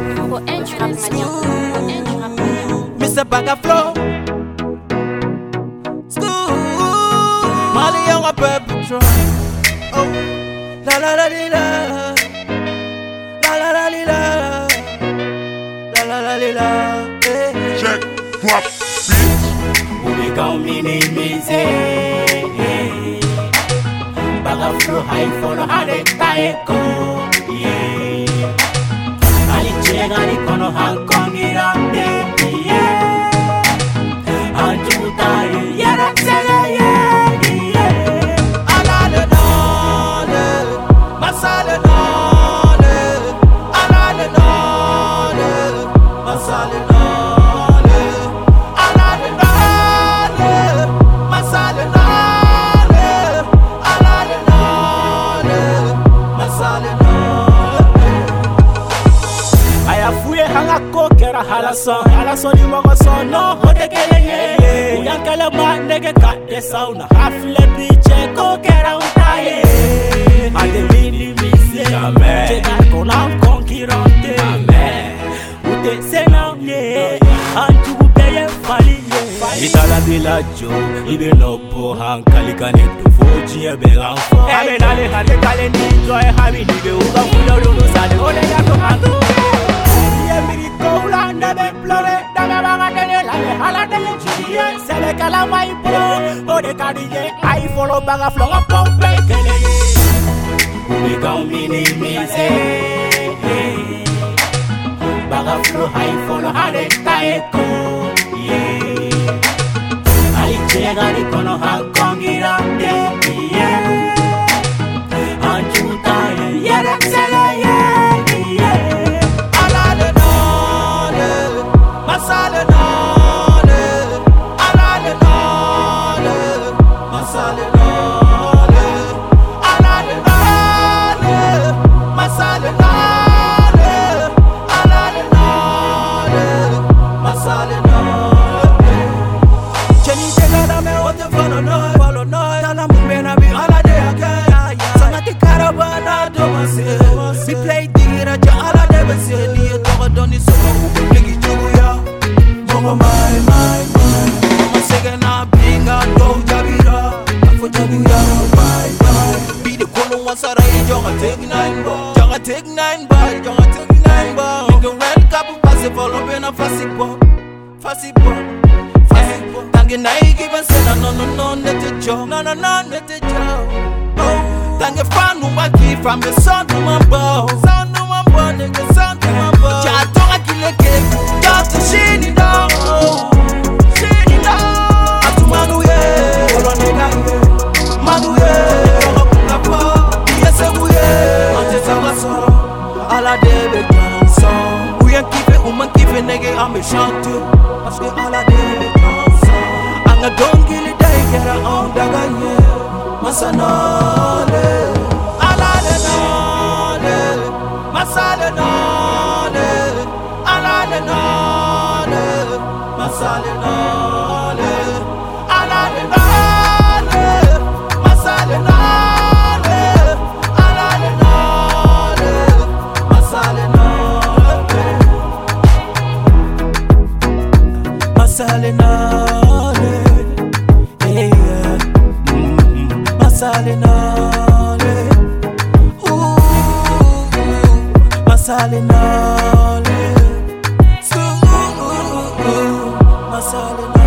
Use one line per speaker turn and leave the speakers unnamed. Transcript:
for entrance
Mr. Baga Flow Mali young a perpetrator. Oh, la la la la la la la la la la la la.
Check, drop, beat.
We gon' minimize. Baga Flow high for the hard taeko. Yeah. Ali chega ni kono hankong irande. Yeah. Anjuta yera tsele yeah.
Alale nole, masale nole. Alale nole, masale nole. Alale nole, masale nole. Alale nole, masale nole.
Aya fuye hanga kokera halason ni mogo sono hote kelenge uyankele mandege kate sauna hafle biche kokera untaye ade minimize chega kona konkirante ute senamye antugu beye faliye itala bilajo ibe nopo hankali kane tufoji ebe ganfo abe nale hande kale ni joy hami nibe uga fulo lulu sale ole ya tomando I follow Baga Flow up on play. We gon' minimize. Baga Flow high follow hard taeko. Yeah. Ali chega ni kono hankong irande. Yeah. Anjuta yera tsele yeah.
Alale nole, masale nole. Alale nole, masale nole. Alale nole, masale nole. Alale nole, masale nole. Jenny tegada me ote follow no. Tana mumena bi alade again. Sangati karabana domase. We play dingira ja alade bese ni togo doni solo ubuligi juguya. Bongo my. Mama segena binga do jabira. Afo jabira my. Be the kono wasara jonga take 9 ball. Jonga take 9 ball. Nigga red cup pass follow bena fasipo. Tangi na give say no let it joke. No let it joke. Oh, tangi fanu waki from the sound to my bow. Nigga sound to my bow. Ja tonga kileke, got the shiny dog. Atu manu ye, olo nega ye, manu ye. Tonga punga po, yese uye. Ante sawa soro, ala debe danso. Uye kife, kife nege ame chantu. Paske ala debe danso. Anga dongili day kera on daga ye, masanole. Alale nole, masale nole. Alale nole, masale nole. Alale nole, masale nole. Alale nole, masale nole. Masale nole, yeah. Masale nole, ooh, masale nole, ooh, masale nole.